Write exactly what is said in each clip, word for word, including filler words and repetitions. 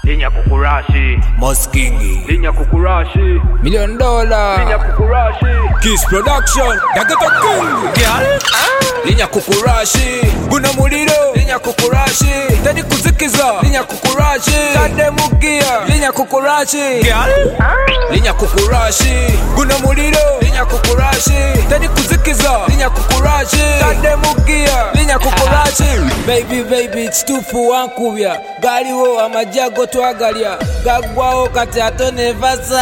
Linya kukurashi Moskingi Linya kukurashi Million dollar Linya kukurashi Kiss production Dagata king Girl Linya kukurashi Guna muliro Linya kukurashi Tedi kuzikiza Linya kukurashi Kade mugia Linya kukurashi Girl Linya kukurashi Guna muliro Linya kukurashi Tedi kuzikiza Linya kukurashi Kade mugia Linya kukurashi Baby baby it's too for wankubya Galiwo amajago twagalya Gagwawo kati atone vasa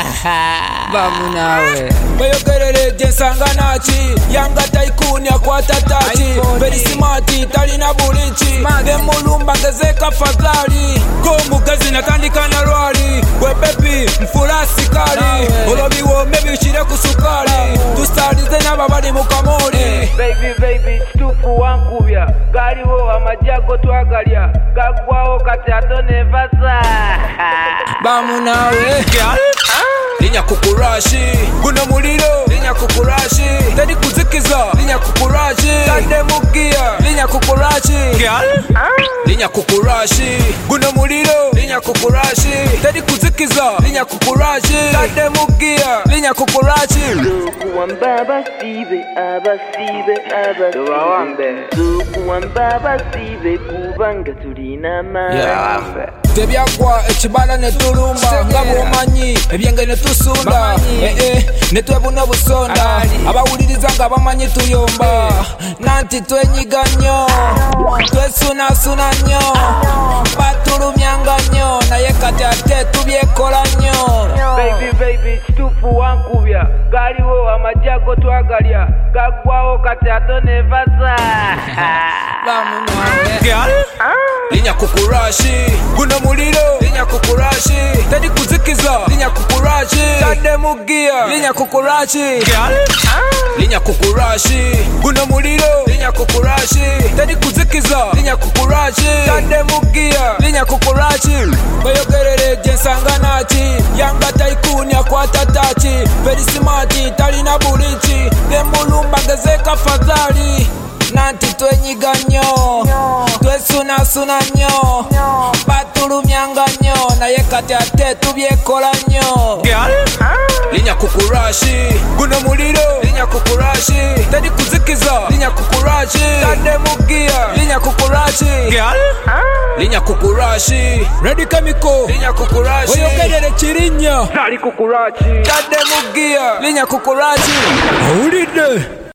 Bamu nawe Bayogerere jensanga nachi Yanga taikuni akwata tachi Very smart talina bulichi Demulumba gezeka fadhali Gomu gazi natandika na rwali We baby mfurasi kali Olobi wo mebi shire kusukali Tustarize na babadi mukamori Baby baby stufu wankubya Galiwo amajago twagalya Gagwawo kati atone vasa Bamu nawe Linya kukurashi Guna muliro Linya kukurashi Tedi kuzikiza Linya kukurashi Kade mugia Linya kukurashi Girl Linya kukurashi Guna muliro Linya kukurashi Tedi kuzikiza Linya kukurashi Kade mugia Linya kukurashi Zuku wambaba sibe abasibe abasibe Zuku wambaba sibe kubanga tulina mama Yeah Tebyagwa ekibala netulumba Ngabo omanyi ebyenge netusunda Eh eh netwebuna busonda Abawuliriza nga bamanyi tuyomba Nanti twenyiga nnyo Twesunasuna nnyo Batulumyanga nnyo Naye kati ate tubyekola nnyo Baby baby stufu wankubya Galiwo amajago twagalya Gagwawo kati atone vasa Bamu nawe Girl Linya kukurashi Guna muliro Linya kukurashi Tedi kuzikiza Linya kukurashi Kade mugia Linya kukurashi Girl Linya kukurashi Guna muliro Linya kukurashi Tedi kuzikiza Linya kukurashi Kade mugia Linya kukurashi Bayogerere jensanga nachi Yanga taikuni akwata tachi Very smart talina bulichi Demulumba gezeka fadhali Nanti twenyiga nnyo Twesunasuna nnyo Batulumyanga nnyo Naye kati ate tubyekola nnyo Girl Linya kukurashi Guna muliro Linya kukurashi Tedi kuzikiza Linya kukurashi Kade mugia Linya kukurashi Girl Linya kukurashi Ready chemical Linya kukurashi Oyogerere chirinya Nali kukurashi Kade mugia Linya kukurashi Awulide